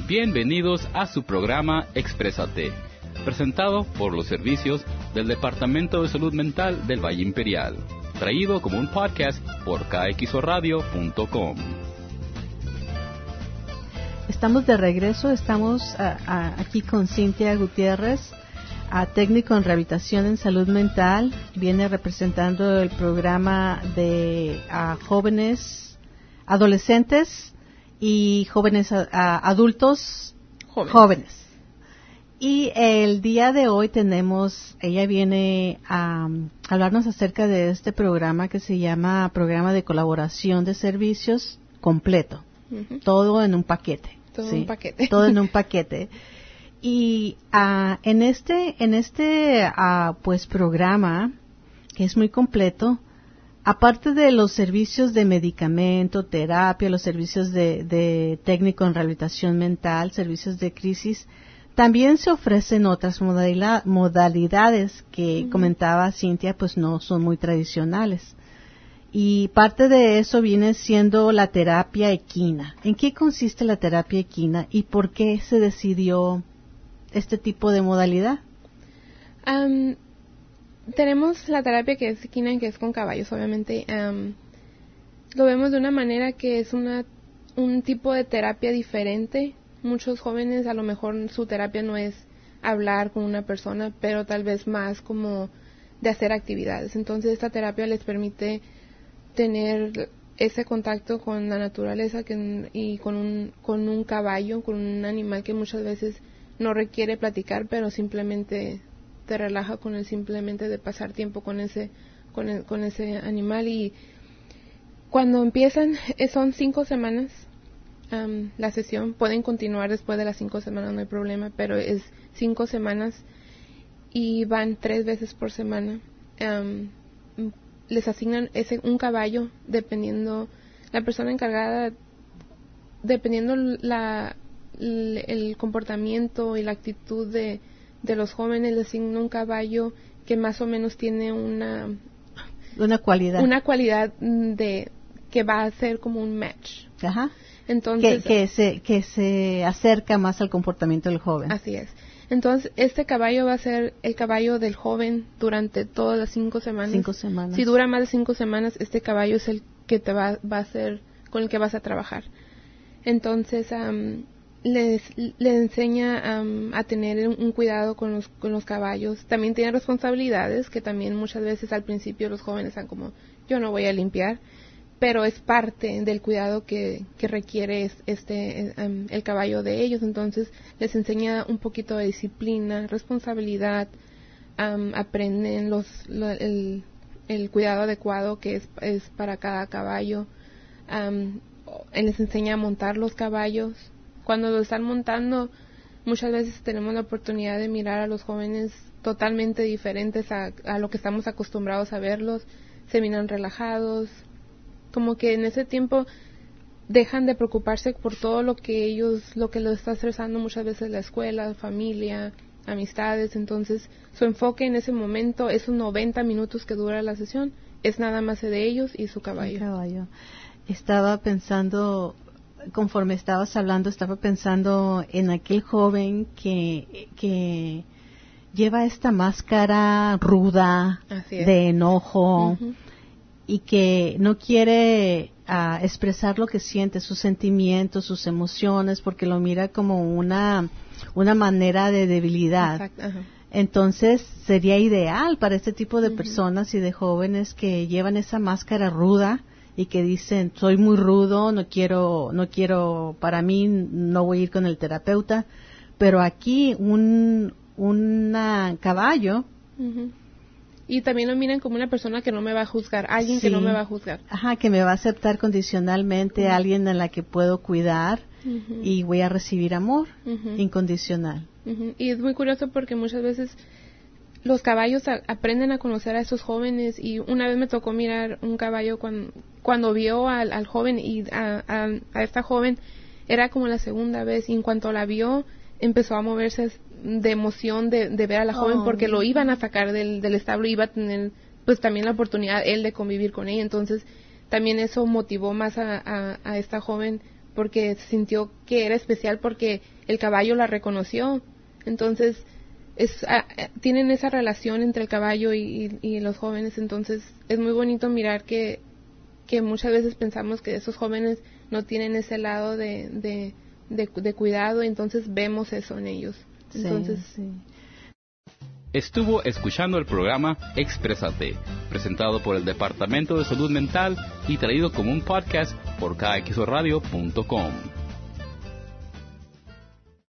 Bienvenidos a su programa Exprésate, presentado por los servicios del Departamento de Salud Mental del Valle Imperial, traído como un podcast por kxoradio.com. Estamos de regreso, estamos aquí con Cintia Gutiérrez, técnico en rehabilitación en salud mental. Viene representando el programa de jóvenes, adolescentes y jóvenes adultos jóvenes. Y el día de hoy ella viene a hablarnos acerca de este programa que se llama Programa de Colaboración de Servicios Completo. Uh-huh. Todo en un paquete. Todo en un paquete. Todo en un paquete. Y en este pues programa, que es muy completo, aparte de los servicios de medicamento, terapia, los servicios de técnico en rehabilitación mental, servicios de crisis, también se ofrecen otras modalidades que comentaba Cintia, pues no son muy tradicionales. Y parte de eso viene siendo la terapia equina. ¿En qué consiste la terapia equina y por qué se decidió este tipo de modalidad? Tenemos la terapia que es equina, que es con caballos, obviamente. Lo vemos de una manera que es un tipo de terapia diferente. Muchos jóvenes, a lo mejor su terapia no es hablar con una persona, pero tal vez más como de hacer actividades. Entonces esta terapia les permite tener ese contacto con la naturaleza y con un caballo, con un animal que muchas veces no requiere platicar, pero simplemente te relaja con el simplemente de pasar tiempo con ese animal. Y cuando empiezan, son 5 semanas la sesión. Pueden continuar después de las 5 semanas, no hay problema, pero es 5 semanas y van 3 veces por semana. Les asignan un caballo, dependiendo la persona encargada, dependiendo el comportamiento y la actitud de los jóvenes, les asigna un caballo que más o menos tiene una cualidad de que va a ser como un match. Ajá. Entonces que se acerca más al comportamiento del joven. Así es. Entonces, este caballo va a ser el caballo del joven durante todas las 5 semanas. 5 semanas. Si dura más de 5 semanas, este caballo es el que te va a ser, con el que vas a trabajar. Entonces, le enseña a tener un cuidado con los caballos. También tiene responsabilidades que también muchas veces al principio los jóvenes están como, yo no voy a limpiar, pero es parte del cuidado que requiere el caballo de ellos. Entonces les enseña un poquito de disciplina, responsabilidad, aprenden el cuidado adecuado que es para cada caballo, les enseña a montar los caballos. Cuando lo están montando, muchas veces tenemos la oportunidad de mirar a los jóvenes totalmente diferentes a lo que estamos acostumbrados a verlos. Se miran relajados, como que en ese tiempo dejan de preocuparse por todo lo que los está estresando muchas veces la escuela, familia, amistades. Entonces su enfoque en ese momento, esos 90 minutos que dura la sesión, es nada más de ellos y su caballo. Estaba pensando, conforme estabas hablando, en aquel joven que lleva esta máscara ruda de enojo. Uh-huh. Y que no quiere expresar lo que siente, sus sentimientos, sus emociones, porque lo mira como una manera de debilidad. Exacto. Uh-huh. Entonces sería ideal para este tipo de personas y de jóvenes que llevan esa máscara ruda y que dicen, soy muy rudo, no quiero, para mí no voy a ir con el terapeuta, pero aquí un caballo. Uh-huh. Y también lo miran como una persona que no me va a juzgar, alguien que no me va a juzgar. Ajá, que me va a aceptar condicionalmente, alguien en la que puedo cuidar y voy a recibir amor incondicional. Y es muy curioso porque muchas veces los caballos aprenden a conocer a esos jóvenes. Y una vez me tocó mirar un caballo cuando vio al joven y a esta joven, era como la segunda vez, y en cuanto la vio empezó a moverse de emoción de ver a la joven, porque lo iban a sacar del establo, iba a tener pues también la oportunidad él de convivir con ella. Entonces también eso motivó más a esta joven porque sintió que era especial porque el caballo la reconoció. Entonces, tienen esa relación entre el caballo y los jóvenes. Entonces, es muy bonito mirar que muchas veces pensamos que esos jóvenes no tienen ese lado de cuidado, entonces vemos eso en ellos. Entonces, sí. Estuvo escuchando el programa Exprésate, presentado por el Departamento de Salud Mental y traído como un podcast por KXORadio.com.